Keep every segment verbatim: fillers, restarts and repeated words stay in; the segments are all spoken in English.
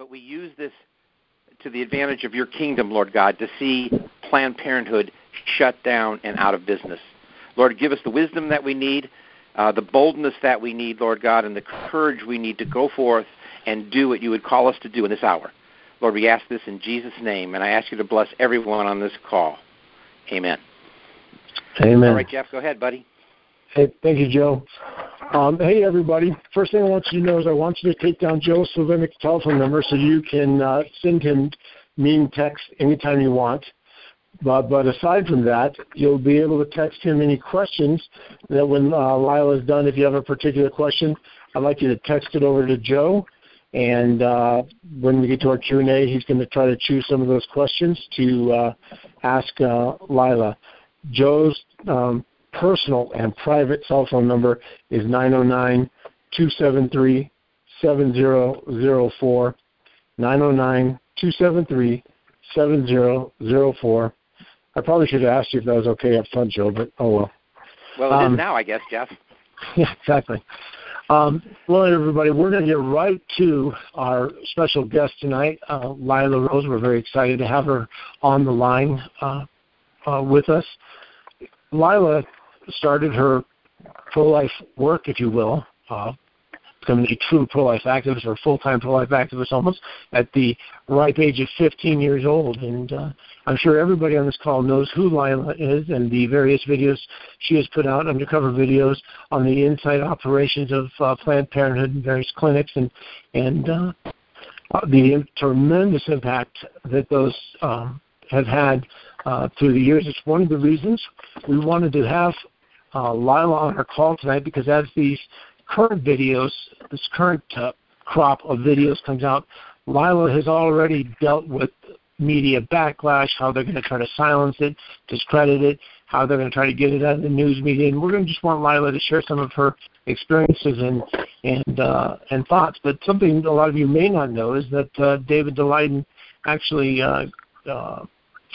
but we use this to the advantage of your kingdom, Lord God, to see Planned Parenthood shut down and out of business. Lord, give us the wisdom that we need, uh, the boldness that we need, Lord God, and the courage we need to go forth and do what you would call us to do in this hour. Lord, we ask this in Jesus' name, and I ask you to bless everyone on this call. Amen. Amen. All right, Jeff, go ahead, buddy. Hey, thank you, Joe. Um, hey, everybody. First thing I want you to know is I want you to take down Joe Sylvanic's telephone number so you can uh, send him mean text anytime you want. But, but aside from that, you'll be able to text him any questions that when uh, Lila is done, if you have a particular question, I'd like you to text it over to Joe. And uh, when we get to our Q and A, he's going to try to choose some of those questions to uh, ask uh, Lila. Joe's um, personal and private cell phone number is nine oh nine, two seven three, seven zero zero four, nine oh nine, two seven three, seven zero zero four. I probably should have asked you if that was okay up front, Joe, but oh well. Well, it um, is now, I guess, Jeff. Yeah, exactly. Um, well, everybody, we're going to get right to our special guest tonight, uh, Lila Rose. We're very excited to have her on the line uh, uh, with us. Lila started her pro-life work, if you will, uh, becoming a true pro-life activist or full-time pro-life activist almost at the ripe age of fifteen years old. And uh, I'm sure everybody on this call knows who Lila is and the various videos she has put out, undercover videos on the inside operations of uh, Planned Parenthood and various clinics and, and uh, the tremendous impact that those um, have had uh, through the years. It's one of the reasons we wanted to have uh, Lila on our call tonight, because as these current videos, this current uh, crop of videos comes out, Lila has already dealt with media backlash, how they're going to try to silence it, discredit it, how they're going to try to get it out of the news media. And we're going to just want Lila to share some of her experiences and and uh, and thoughts. But something a lot of you may not know is that uh, David Daleiden actually uh, uh,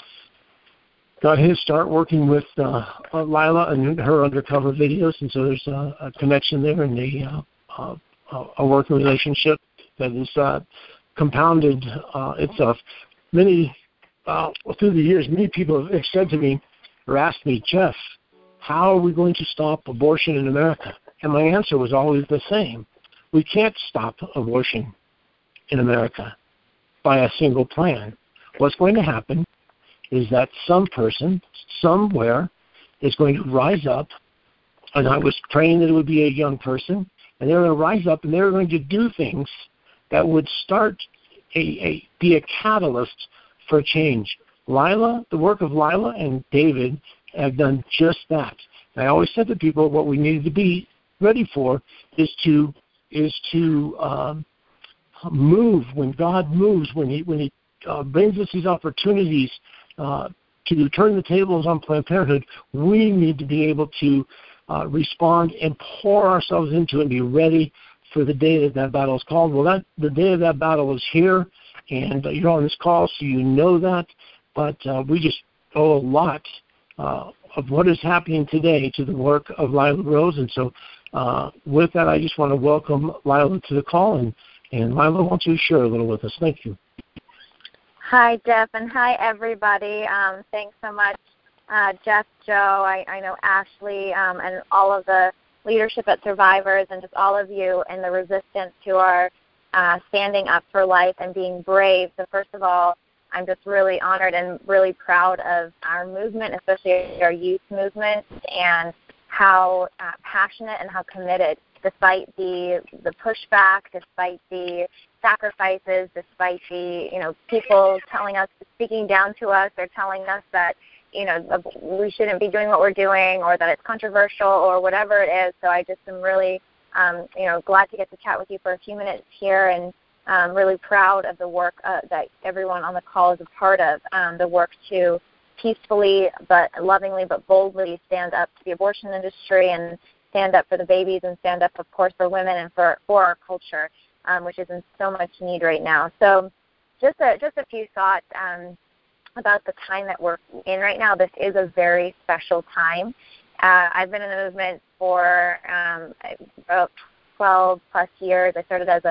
got his start working with uh, uh, Lila and her undercover videos, and so there's a, a connection there and a, uh, uh, a working relationship that is uh, compounded uh, itself. Many, uh, through the years, many people have said to me or asked me, Jeff, how are we going to stop abortion in America? And my answer was always the same. We can't stop abortion in America by a single plan. What's going to happen is that some person, somewhere, is going to rise up, and I was praying that it would be a young person, and they're going to rise up and they're going to do things that would start a, a be a catalyst for change. Lila, the work of Lila and David have done just that. And I always said to people what we needed to be ready for is to is to um, move when God moves, when He when He uh, brings us these opportunities uh, to turn the tables on Planned Parenthood. We need to be able to uh, respond and pour ourselves into it and be ready for the day that that battle is called. Well, that the day of that battle is here, and uh, you're on this call, so you know that. But uh, we just owe a lot uh, of what is happening today to the work of Lila Rose. And so uh, with that, I just want to welcome Lila to the call. And, and Lila, why don't you share a little with us? Thank you. Hi, Jeff, and hi, everybody. Um, thanks so much, uh, Jeff, Joe, I, I know Ashley, um, and all of the leadership at Survivors, and just all of you and the resistance who are uh, standing up for life and being brave. So first of all, I'm just really honored and really proud of our movement, especially our youth movement, and how uh, passionate and how committed, despite the the pushback, despite the sacrifices, despite the, you know, people telling us, speaking down to us, or telling us that, you know, we shouldn't be doing what we're doing, or that it's controversial, or whatever it is. So I just am really, um, you know, glad to get to chat with you for a few minutes here, and um, really proud of the work uh, that everyone on the call is a part of, um, the work to peacefully but lovingly but boldly stand up to the abortion industry and stand up for the babies and stand up, of course, for women and for, for our culture, um, which is in so much need right now. So just a, just a few thoughts um, about the time that we're in right now. This is a very special time. Uh, I've been in the movement for um, about twelve plus years. I started as a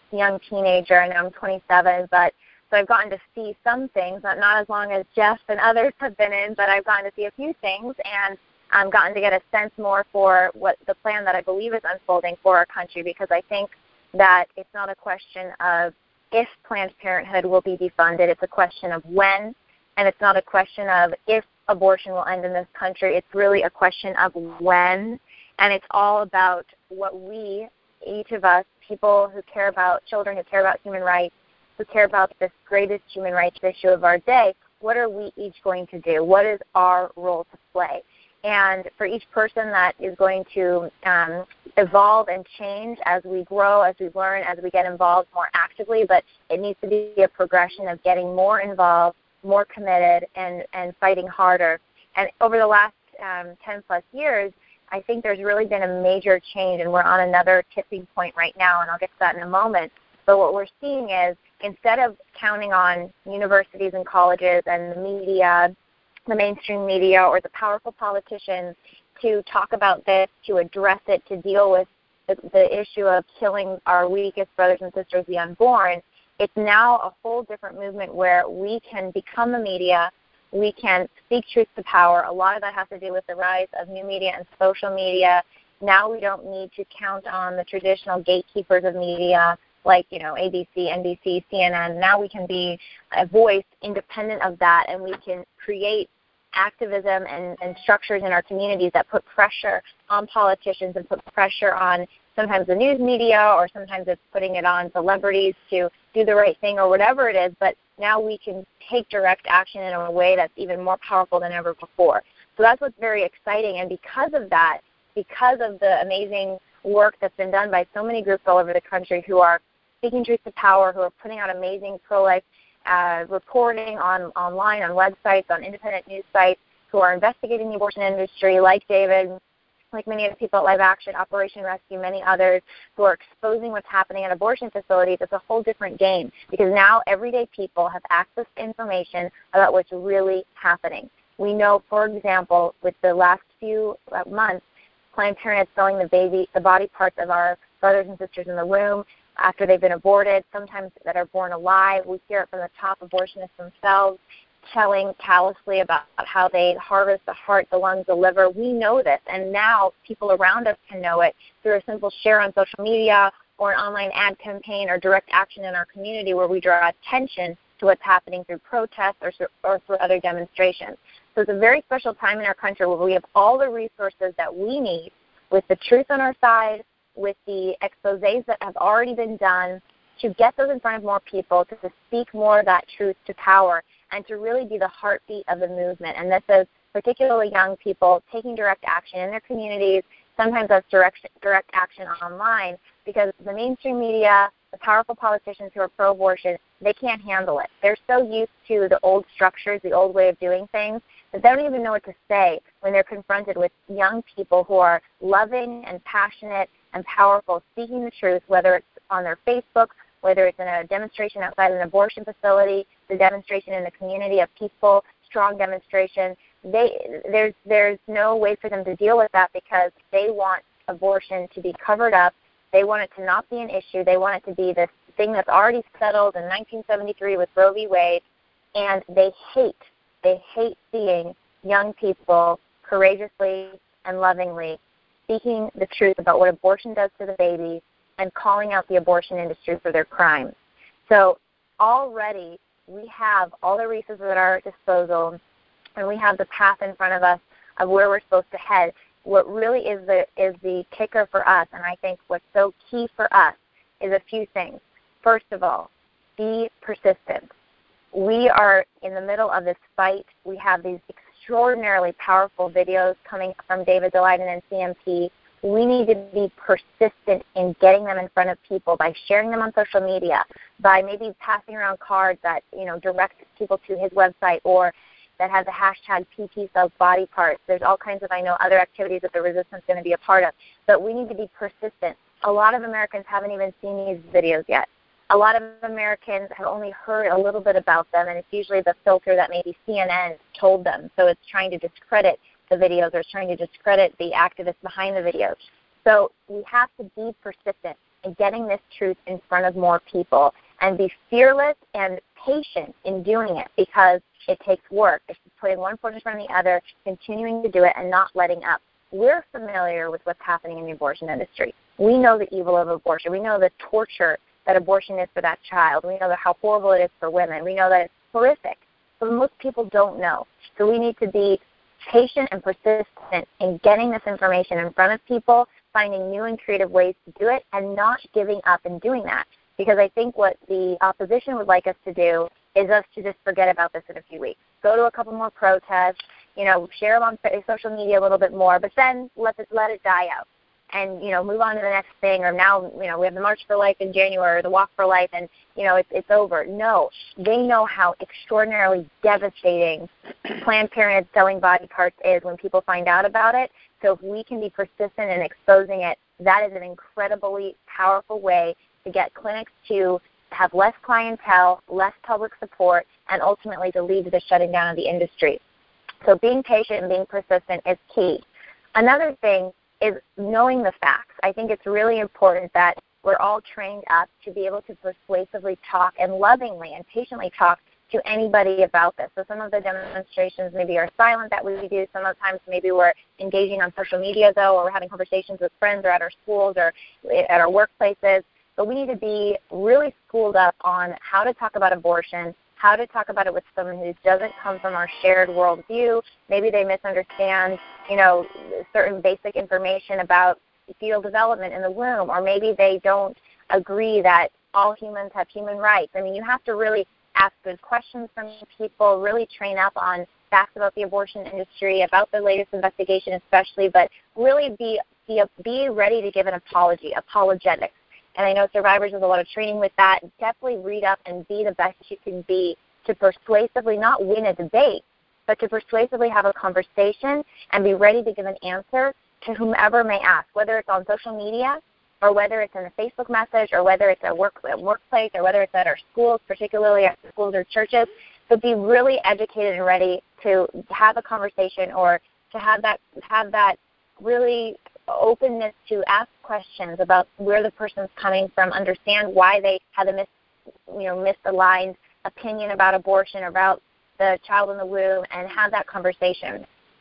young teenager, and I'm twenty-seven, but so I've gotten to see some things, not, not as long as Jeff and others have been in, but I've gotten to see a few things, and I've gotten to get a sense more for what the plan that I believe is unfolding for our country, because I think that it's not a question of if Planned Parenthood will be defunded, it's a question of when, and it's not a question of if abortion will end in this country, it's really a question of when, and it's all about what we, each of us, people who care about children, who care about human rights, who care about this greatest human rights issue of our day, what are we each going to do? What is our role to play? And for each person that is going to um, evolve and change as we grow, as we learn, as we get involved more actively, but it needs to be a progression of getting more involved, more committed, and, and fighting harder. And over the last um, ten plus years, I think there's really been a major change, and we're on another tipping point right now, and I'll get to that in a moment. But what we're seeing is instead of counting on universities and colleges and the media, the mainstream media, or the powerful politicians to talk about this, to address it, to deal with the, the issue of killing our weakest brothers and sisters, the unborn, it's now a whole different movement where we can become the media, we can speak truth to power. A lot of that has to do with the rise of new media and social media. Now we don't need to count on the traditional gatekeepers of media like, you know, A B C, N B C, C N N. Now we can be a voice independent of that, and we can create activism and, and structures in our communities that put pressure on politicians and put pressure on sometimes the news media, or sometimes it's putting it on celebrities to do the right thing or whatever it is. But now we can take direct action in a way that's even more powerful than ever before. So that's what's very exciting. And because of that, because of the amazing work that's been done by so many groups all over the country who are speaking truth to power, who are putting out amazing pro-life uh, reporting on online, on websites, on independent news sites, who are investigating the abortion industry, like David, like many of the people at Live Action, Operation Rescue, many others, who are exposing what's happening at abortion facilities. It's a whole different game, because now everyday people have access to information about what's really happening. We know, for example, with the last few uh, months, Planned Parenthood selling the baby, the body parts of our brothers and sisters in the womb after they've been aborted, sometimes that are born alive. We hear it from the top abortionists themselves, telling callously about how they harvest the heart, the lungs, the liver. We know this, and now people around us can know it through a simple share on social media or an online ad campaign or direct action in our community, where we draw attention to what's happening through protests or, or through other demonstrations. So it's a very special time in our country where we have all the resources that we need, with the truth on our side, with the exposés that have already been done, to get those in front of more people, to, to speak more of that truth to power, and to really be the heartbeat of the movement. And this is particularly young people taking direct action in their communities. Sometimes that's direct, direct action online, because the mainstream media, the powerful politicians who are pro-abortion, they can't handle it. They're so used to the old structures, the old way of doing things, that they don't even know what to say when they're confronted with young people who are loving and passionate and powerful, speaking the truth, whether it's on their Facebook, whether it's in a demonstration outside an abortion facility, the demonstration in the community, a peaceful, strong demonstration. They, there's, there's no way for them to deal with that, because they want abortion to be covered up. They want it to not be an issue. They want it to be this thing that's already settled in nineteen seventy-three with Roe v. Wade, and they hate, they hate seeing young people courageously and lovingly speaking the truth about what abortion does to the baby and calling out the abortion industry for their crimes. So already we have all the resources at our disposal, and we have the path in front of us of where we're supposed to head. What really is the is the kicker for us, and I think what's so key for us, is a few things. First of all, be persistent. We are in the middle of this fight. We have these extraordinarily powerful videos coming from David Daleiden and C M P. We need to be persistent in getting them in front of people by sharing them on social media, by maybe passing around cards that, you know, direct people to his website, or that has the hashtag P P sells body parts. There's all kinds of, I know, other activities that the resistance is going to be a part of. But we need to be persistent. A lot of Americans haven't even seen these videos yet. A lot of Americans have only heard a little bit about them, and it's usually the filter that maybe C N N told them. So it's trying to discredit the videos, or it's trying to discredit the activists behind the videos. So we have to be persistent and getting this truth in front of more people, and be fearless and patient in doing it, because it takes work. It's putting one foot in front of the other, continuing to do it, and not letting up. We're familiar with what's happening in the abortion industry. We know the evil of abortion. We know the torture that abortion is for that child. We know that how horrible it is for women. We know that it's horrific. But most people don't know. So we need to be patient and persistent in getting this information in front of people, finding new and creative ways to do it, and not giving up in doing that. Because I think what the opposition would like us to do is us to just forget about this in a few weeks. Go to a couple more protests, you know, share them on social media a little bit more, but then let it, let it die out. And, you know, move on to the next thing, or now, you know, we have the March for Life in January, or the Walk for Life, and, you know, it's, it's over. No, they know how extraordinarily devastating Planned Parenthood selling body parts is when people find out about it. So if we can be persistent in exposing it, that is an incredibly powerful way to get clinics to have less clientele, less public support, and ultimately to lead to the shutting down of the industry. So being patient and being persistent is key. Another thing is knowing the facts. I think it's really important that we're all trained up to be able to persuasively talk and lovingly and patiently talk to anybody about this. So some of the demonstrations maybe are silent that we do. Sometimes maybe we're engaging on social media, though, or we're having conversations with friends or at our schools or at our workplaces. But we need to be really schooled up on how to talk about abortion, how to talk about it with someone who doesn't come from our shared worldview. Maybe they misunderstand, you know, certain basic information about fetal development in the womb, or maybe they don't agree that all humans have human rights. I mean, you have to really ask good questions from people, really train up on facts about the abortion industry, about the latest investigation especially, but really be, be, be ready to give an apology, apologetics. And I know Survivors has a lot of training with that. Definitely read up and be the best you can be to persuasively not win a debate, but to persuasively have a conversation and be ready to give an answer to whomever may ask, whether it's on social media or whether it's in a Facebook message or whether it's at work, at workplace or whether it's at our schools, particularly at schools or churches. So be really educated and ready to have a conversation or to have that have that really openness to ask questions about where the person's coming from, understand why they had a mis, you know, misaligned opinion about abortion, about the child in the womb, and have that conversation.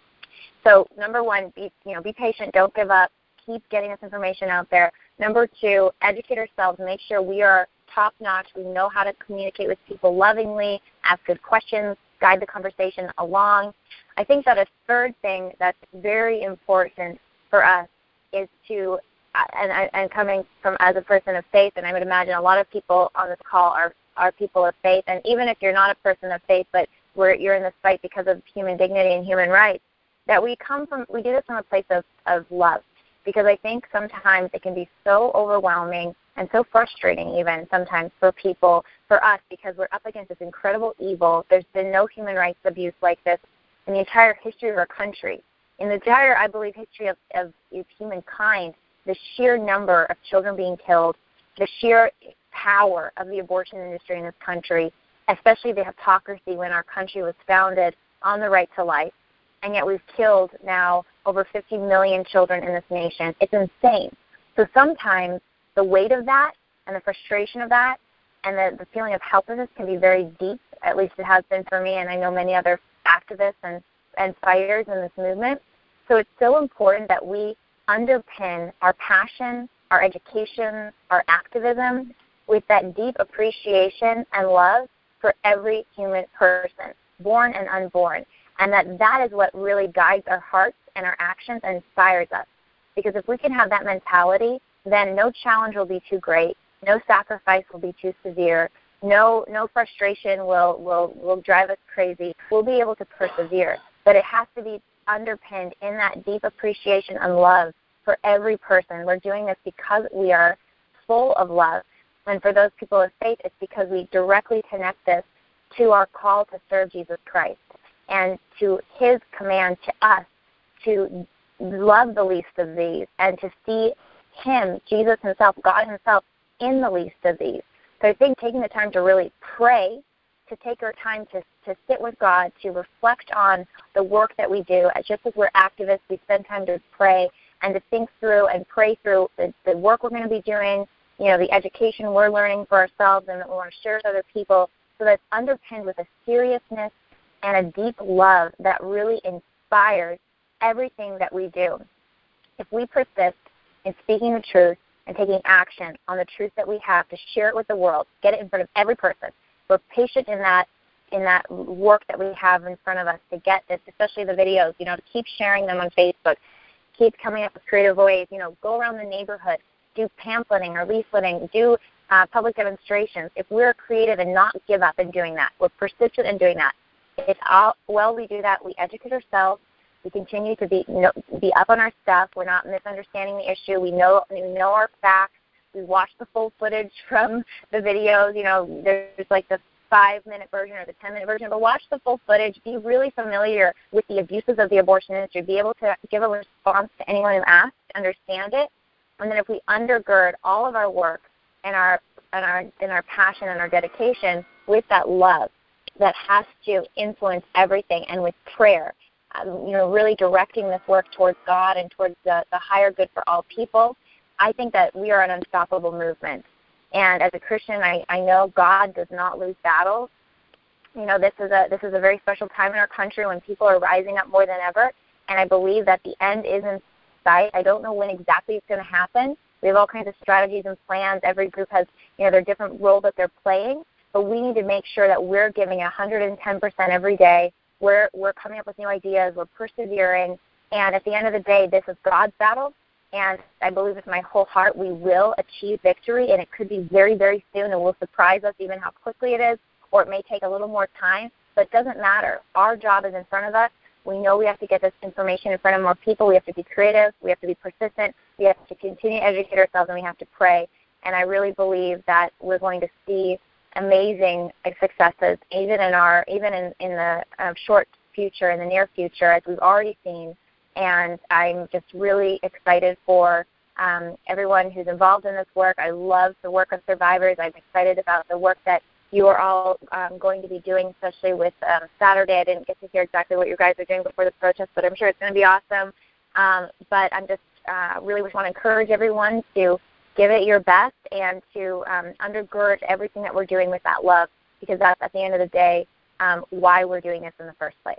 So number one, be, you know, be patient, don't give up, keep getting this information out there. Number two, educate ourselves, make sure we are top-notch, we know how to communicate with people lovingly, ask good questions, guide the conversation along. I think that a third thing that's very important for us is to, and, and coming from as a person of faith, and I would imagine a lot of people on this call are, are people of faith, and even if you're not a person of faith, but we're, you're in this fight because of human dignity and human rights, that we come from, we do this from a place of, of love, because I think sometimes it can be so overwhelming and so frustrating even sometimes for people, for us, because we're up against this incredible evil. There's been no human rights abuse like this in the entire history of our country. In the entire, I believe, history of, of, of humankind, the sheer number of children being killed, the sheer power of the abortion industry in this country, especially the hypocrisy when our country was founded on the right to life, and yet we've killed now over fifty million children in this nation. It's insane. So sometimes the weight of that and the frustration of that and the, the feeling of helplessness can be very deep. At least it has been for me, and I know many other activists and, and fighters in this movement. So it's so important that we underpin our passion, our education, our activism with that deep appreciation and love for every human person, born and unborn, and that that is what really guides our hearts and our actions and inspires us. Because if we can have that mentality, then no challenge will be too great, no sacrifice will be too severe, no no frustration will, will, will drive us crazy. We'll be able to persevere, but it has to be underpinned in that deep appreciation and love for every person. We're doing this because we are full of love. And for those people of faith, it's because we directly connect this to our call to serve Jesus Christ and to his command to us to love the least of these and to see him, Jesus himself, God himself, in the least of these. So I think taking the time to really pray, to take our time to, to sit with God, to reflect on the work that we do. Just as we're activists, we spend time to pray and to think through and pray through the, the work we're going to be doing, you know, the education we're learning for ourselves and that we want to share with other people, so that it's underpinned with a seriousness and a deep love that really inspires everything that we do. If we persist in speaking the truth and taking action on the truth that we have to share it with the world, get it in front of every person, we're patient in that in that work that we have in front of us to get this, especially the videos, you know, to keep sharing them on Facebook, keep coming up with creative ways, you know, go around the neighborhood, do pamphleting or leafleting, do uh, public demonstrations. If we're creative and not give up in doing that, we're persistent in doing that. It's all, well, we do that, we educate ourselves, we continue to be you know, be up on our stuff, we're not misunderstanding the issue, we know we know our facts, we watch the full footage from the videos, you know, there's like the five-minute version or the ten-minute version, but watch the full footage, be really familiar with the abuses of the abortion industry, be able to give a response to anyone who asks, understand it, and then if we undergird all of our work and our and our and our passion and our dedication with that love that has to influence everything, and with prayer, um, you know, really directing this work towards God and towards the, the higher good for all people, I think that we are an unstoppable movement. And as a Christian, I, I know God does not lose battles. You know, this is a this is a very special time in our country when people are rising up more than ever, and I believe that the end is in sight. I don't know when exactly it's going to happen. We have all kinds of strategies and plans. Every group has, you know, their different role that they're playing, but we need to make sure that we're giving one hundred ten percent every day. We're we're coming up with new ideas. We're persevering, and at the end of the day, this is God's battle. And I believe with my whole heart we will achieve victory, and it could be very, very soon, and will surprise us even how quickly it is, or it may take a little more time, but it doesn't matter. Our job is in front of us. We know we have to get this information in front of more people. We have to be creative. We have to be persistent. We have to continue to educate ourselves, and we have to pray. And I really believe that we're going to see amazing successes, even in our, even in, in the uh, short future, in the near future, as we've already seen. And I'm just really excited for um, everyone who's involved in this work. I love the work of survivors. I'm excited about the work that you are all um, going to be doing, especially with um, Saturday. I didn't get to hear exactly what you guys are doing before the protest, but I'm sure it's going to be awesome. Um, but I'm just uh, really just want to encourage everyone to give it your best and to um, undergird everything that we're doing with that love, because that's, at the end of the day, um, why we're doing this in the first place.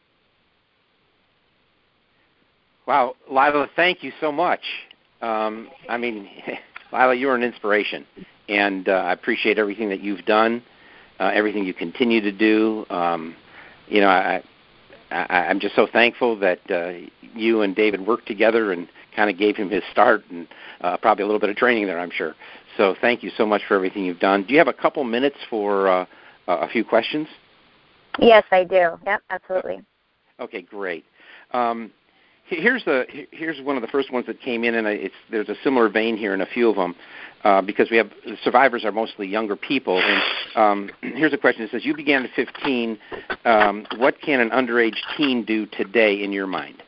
Wow, Lila, thank you so much. Um, I mean, Lila, you're an inspiration, and uh, I appreciate everything that you've done, uh, everything you continue to do. Um, you know, I, I, I'm just so thankful that uh, you and David worked together and kind of gave him his start, and uh, probably a little bit of training there, I'm sure. So thank you so much for everything you've done. Do you have a couple minutes for uh, a few questions? Yes, I do. Yep, absolutely. Okay, great. Um, Here's the here's one of the first ones that came in, and it's there's a similar vein here in a few of them, uh, because we have the survivors are mostly younger people. And um, here's a question: it says, you began at fifteen. Um, what can an underage teen do today, in your mind?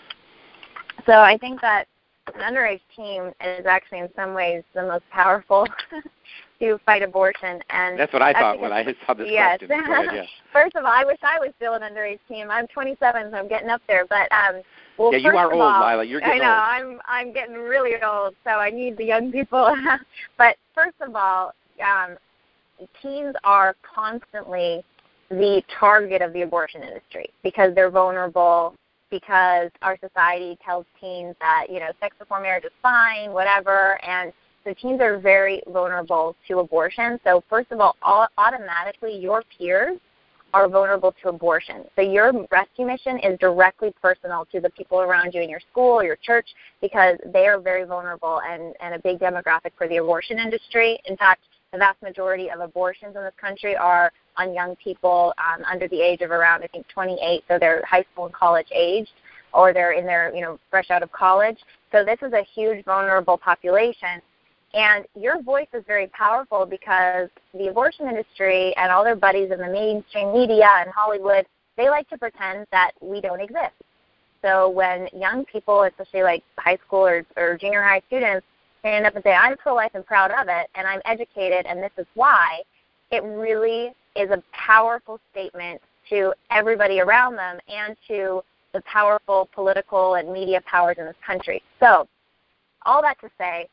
So I think that an underage teen is actually in some ways the most powerful to fight abortion. And that's what I thought when I saw this yes. question. Go ahead, yeah. First of all, I wish I was still an underage teen. I'm twenty-seven, so I'm getting up there. But um, well, yeah, you are old, all, Lila. You're getting old. I know. old. I'm I'm getting really old, so I need the young people. But first of all, um, teens are constantly the target of the abortion industry because they're vulnerable, because our society tells teens that, you know, sex before marriage is fine, whatever, and so teens are very vulnerable to abortion. So first of all, all automatically your peers are vulnerable to abortion. So your rescue mission is directly personal to the people around you in your school or your church, because they are very vulnerable and, and a big demographic for the abortion industry. In fact, the vast majority of abortions in this country are on young people um, under the age of around, I think, twenty-eight, so they're high school and college aged, or they're in their, you know, fresh out of college. So this is a huge vulnerable population. And your voice is very powerful because the abortion industry and all their buddies in the mainstream media and Hollywood, they like to pretend that we don't exist. So when young people, especially like high school or, or junior high students, stand up and say, I'm pro-life and proud of it, and I'm educated, and this is why, it really is a powerful statement to everybody around them and to the powerful political and media powers in this country. So all that to say,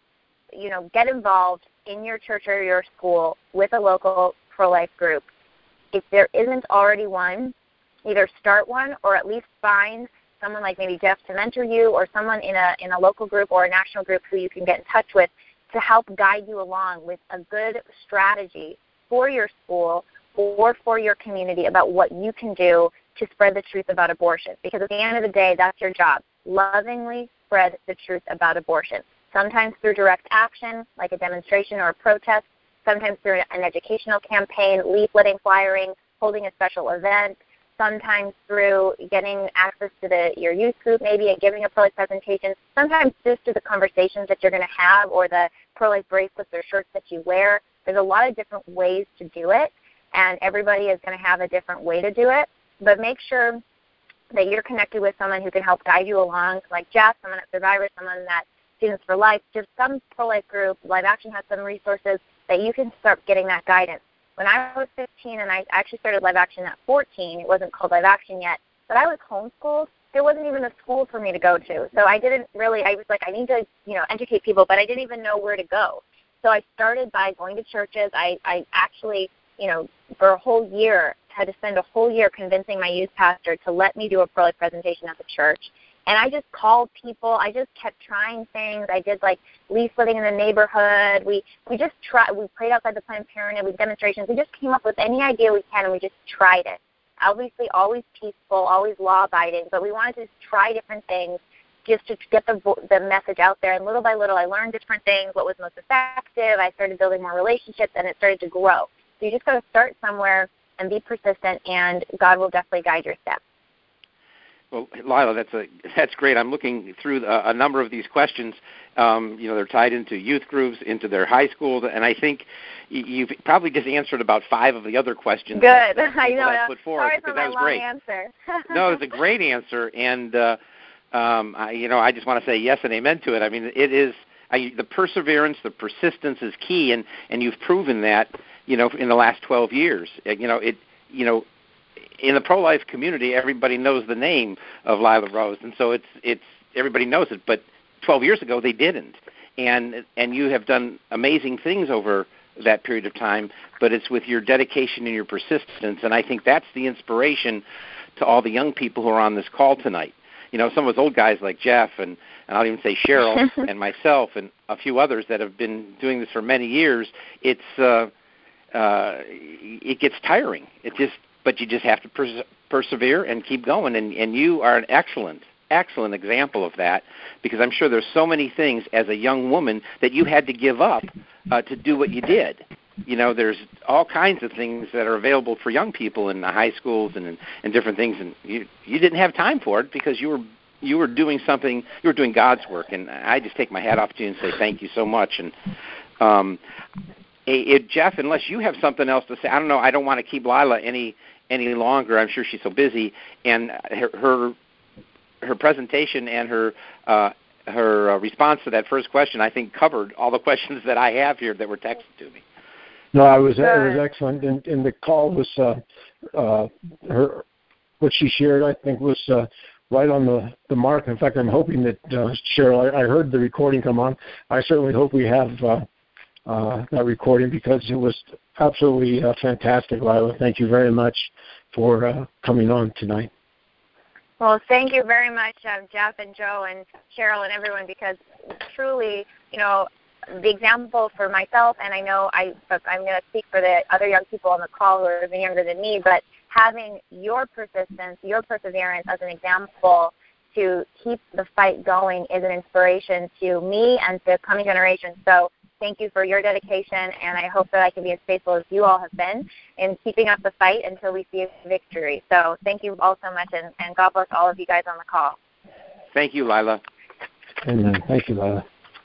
you know, get involved in your church or your school with a local pro-life group. If there isn't already one, either start one or at least find someone like maybe Jeff to mentor you, or someone in a in a local group or a national group who you can get in touch with to help guide you along with a good strategy for your school or for your community about what you can do to spread the truth about abortion. Because at the end of the day, that's your job. Lovingly spread the truth about abortion. Sometimes through direct action, like a demonstration or a protest, sometimes through an educational campaign, leafleting, flyering, holding a special event, sometimes through getting access to the, your youth group maybe and giving a pro-life presentation, sometimes just through the conversations that you're going to have or the pro-life bracelets or shirts that you wear. There's a lot of different ways to do it, and everybody is going to have a different way to do it. But make sure that you're connected with someone who can help guide you along, like Jeff, someone at Survivor, someone at Students for Life, just some pro-life group. Live Action has some resources that you can start getting that guidance. When I was fifteen, and I actually started Live Action at fourteen, it wasn't called Live Action yet, but I was homeschooled. There wasn't even a school for me to go to. So I didn't really, I was like, I need to, you know, educate people, but I didn't even know where to go. So I started by going to churches. I, I actually, you know, for a whole year, had to spend a whole year convincing my youth pastor to let me do a pro-life presentation at the church. And I just called people. I just kept trying things. I did, like, leafleting in the neighborhood. We we just tried. We prayed outside the Planned Parenthood. We did demonstrations. We just came up with any idea we can, and we just tried it. Obviously, always peaceful, always law-abiding, but we wanted to try different things just to get the the message out there. And little by little, I learned different things, what was most effective. I started building more relationships, and it started to grow. So you just got to start somewhere and be persistent, and God will definitely guide your steps. Well, Lila, that's a that's great. I'm looking through a, a number of these questions. Um, you know, they're tied into youth groups, into their high schools, and I think you've probably just answered about five of the other questions. Good. That, that I know. I put forth, Sorry for my that was long great. answer. No, it's a great answer, and uh, um, I, you know, I just want to say yes and amen to it. I mean, it is I, the perseverance, the persistence is key, and, and you've proven that. You know, in the last twelve years, you know it. You know. In the pro-life community, everybody knows the name of Lila Rose, and so it's it's everybody knows it. But twelve years ago, they didn't, and and you have done amazing things over that period of time. But it's with your dedication and your persistence, and I think that's the inspiration to all the young people who are on this call tonight. You know, some of those old guys like Jeff, and, and I'll even say Cheryl and myself, and a few others that have been doing this for many years. It's uh, uh, it gets tiring. It just But you just have to pers- persevere and keep going, and, and you are an excellent, excellent example of that, because I'm sure there's so many things as a young woman that you had to give up uh, to do what you did. You know, there's all kinds of things that are available for young people in the high schools and, and different things, and you you didn't have time for it because you were you were doing something, you were doing God's work, and I just take my hat off to you and say thank you so much. And um, it, Jeff, unless you have something else to say, I don't know. I don't want to keep Lila any any longer. I'm sure she's so busy, and her her, her presentation and her uh, her uh, response to that first question, I think, covered all the questions that I have here that were texted to me. No, I was it was excellent, and, and the call was uh, uh, her what she shared. I think was uh, right on the, the mark. In fact, I'm hoping that uh, Cheryl. I, I heard the recording come on. I certainly hope we have. Uh, Uh, that recording, because it was absolutely uh, fantastic, Lila. Thank you very much for uh, coming on tonight. Well, thank you very much, um, Jeff and Joe and Cheryl and everyone, because truly, you know, the example for myself, and I know I, I'm going to speak for the other young people on the call who are even younger than me, but having your persistence, your perseverance as an example to keep the fight going is an inspiration to me and to coming generations. So thank you for your dedication, and I hope that I can be as faithful as you all have been in keeping up the fight until we see a victory. So thank you all so much, and, and God bless all of you guys on the call. Thank you, Lila. Amen. Thank you, Lila.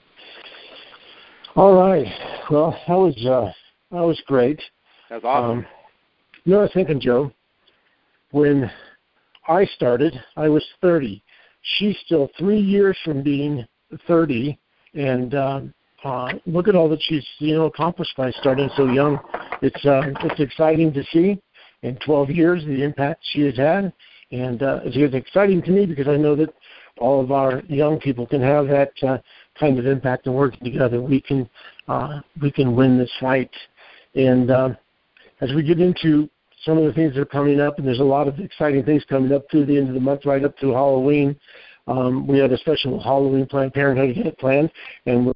All right. Well, that was uh, that was great. That was awesome. Um, you know, I was thinking, Joe, when I started, I was thirty. She's still three years from being thirty, and um, uh, look at all that she's you know accomplished by starting so young. It's uh, it's exciting to see in twelve years the impact she has had, and uh, it's exciting to me because I know that all of our young people can have that uh, kind of impact and working together, we can uh, we can win this fight. And uh, as we get into some of the things that are coming up, and there's a lot of exciting things coming up through the end of the month, right up to Halloween. Um, we had a special Halloween Planned Parenthood event planned, and we're